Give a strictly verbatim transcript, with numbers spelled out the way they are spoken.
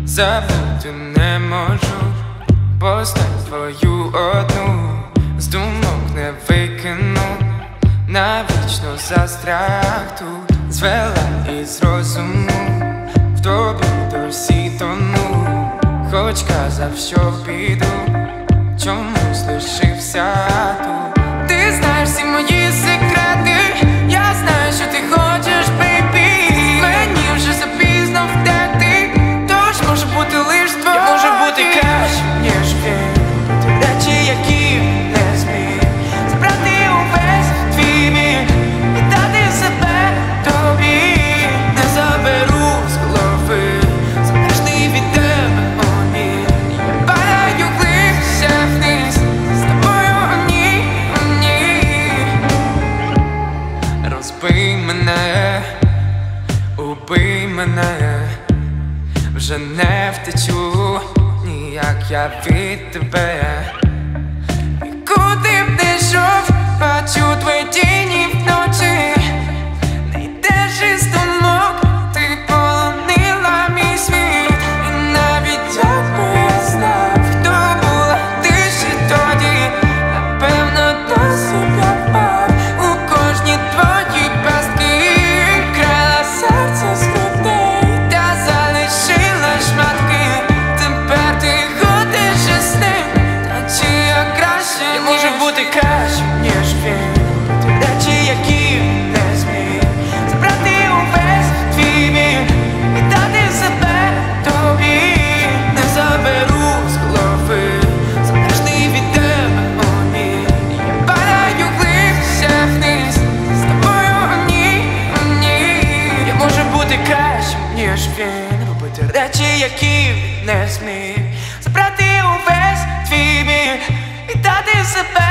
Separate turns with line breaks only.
Забути не можу, постать твою одну, з думок не викину, навічно застряг тут. Звела із розуму, в тобі досі тону, хоч казав, що піду, чомусь лишився тут. Ти знаєш всі мої секрети, я знаю, що ти хочеш, бейбі. Мені вже запізно втекти, тож може бути лиш твоє. Я можу бути кращим, ніж він, робити речі, які не зміг, забрати увесь твій біль і дати себе тобі. Не заберу з голови, залежний від тебе, о ні. Я падаю глибше вниз, з тобою, о ні, о ні. Розбий мене, убий мене, вже не втечу ніяк я від тебе. І куди б не йшов, бачу твої тіні вночі. Не йдеш із думок, ти полонила мій світ. І навіть якби я знав, хто була ти ще тоді, напевно до себе впав у кожні твої пастки. Крала серце з грудей та залишила шматки. Тепер ти ходиш із ним, наче я краще. Я можу бути кращим, ніж він, робити речі, які не зміг, забрати увесь твій біль і дати себе тобі. Не заберу з голови, залежний від тебе, о ні. Я падаю глибше вниз, з тобою, о ні, о ні. Я можу бути кращим, ніж він, робити речі, які не зміг, забрати увесь твій біль і дати себе